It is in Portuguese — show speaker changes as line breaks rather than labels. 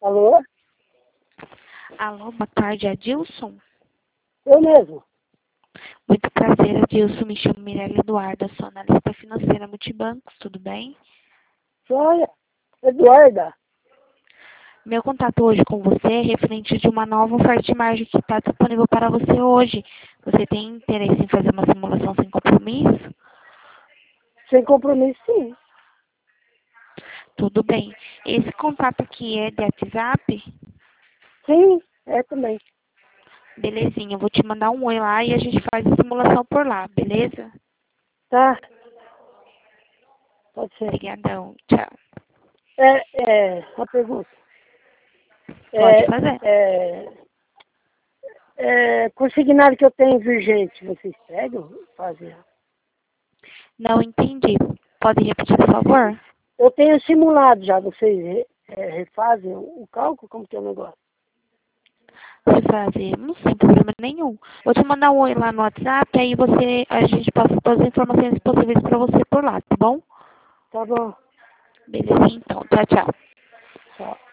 Alô?
Alô, boa tarde, Adilson.
Eu mesmo.
Muito prazer, Adilson. Me chamo Mirella Eduarda, sou analista financeira Multibancos, tudo bem?
Olha, Eduarda.
Meu contato hoje com você é referente de uma nova oferta de margem que está disponível para você hoje. Você tem interesse em fazer uma simulação sem compromisso?
Sem compromisso, sim.
Tudo bem. Esse contato aqui é de WhatsApp?
Sim, é também.
Belezinha, eu vou te mandar um oi lá e a gente faz a simulação por lá, beleza?
Tá. Pode ser.
Obrigadão, tchau.
Uma pergunta.
Pode fazer.
Consignado que eu tenho virgente, vocês pegam? Fazem.
Não entendi. Pode repetir, por favor?
Eu tenho simulado já, vocês refazem o cálculo? Como que é o negócio?
Fazer, não sem problema nenhum. Vou te mandar um oi lá no WhatsApp, aí a gente passa todas as informações possíveis para você por lá, tá bom?
Tá bom.
Beleza, então. Tchau, tchau.
Tchau.